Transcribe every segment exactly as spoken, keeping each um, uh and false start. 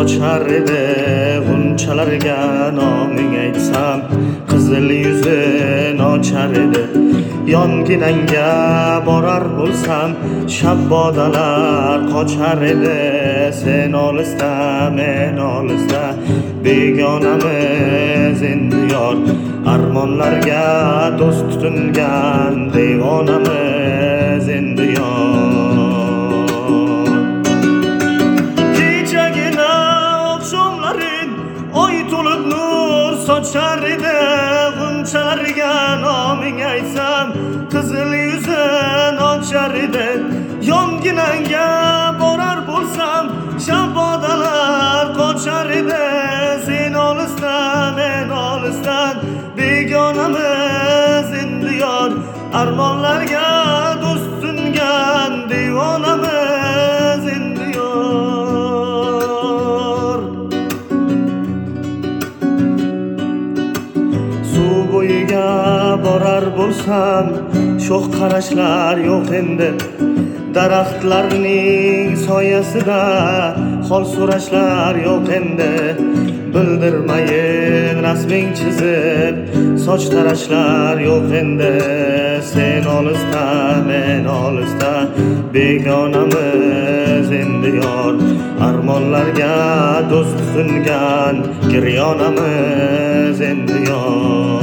sochar edi. G'unchalarga noming aytsam qizil yuzin ochar edi. Yonginangga borar bo'lsam shabbodalar qochar edi. Sen olisda men olisda begonamiz endi yor. Armonlarga do'st tutingan devonamiz endi yor. Kechagina oqshomlarin oy to'lib nur sochar edi. G'unchalarga noming aytsam qizil yuzin ochar edi. Yonginangga borar bo'lsam shabbodalar qochar edi. Sen olisda men olisdan begonamiz endi yor. Armonlarga do'st tutingan devonamiz endi yor. Suv bo'yiga borar bo'lsam sho'x qarashlar yo'q endi. Daraxtlarning soyasida hol so'rashlar yo'q endi. Bildirmayin rasming chizib soch tarashlar yo'q endi. Sen olisda men olisda begonamiz endi yor. Armonlarga do'st tutingan giryonamiz endi yor.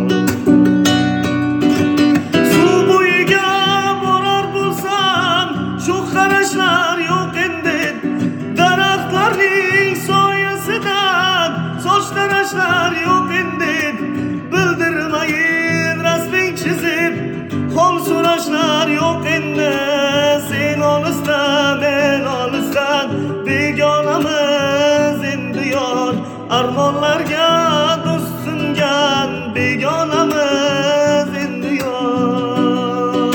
Qarashlar yo'q endi. Daraxtlarning soyasidan soch tarashlar yo'q endi. Bildirmayin rasming chizib hol so'rashlar yo'q endi. Sen olisda men olisdan begonamiz endi yor. Armonlarga do'st tutingan begonamiz endi yor.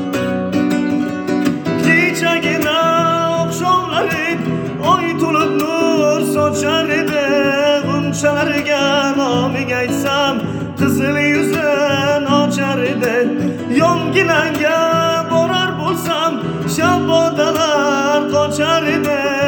Kechagina oqshomlarin oy to'lib nur sochar edi. G'unchalarga noming aytsam qizil yuzin ochar edi. Yonginangga borar bo'lsam shabbodalar qochar edi.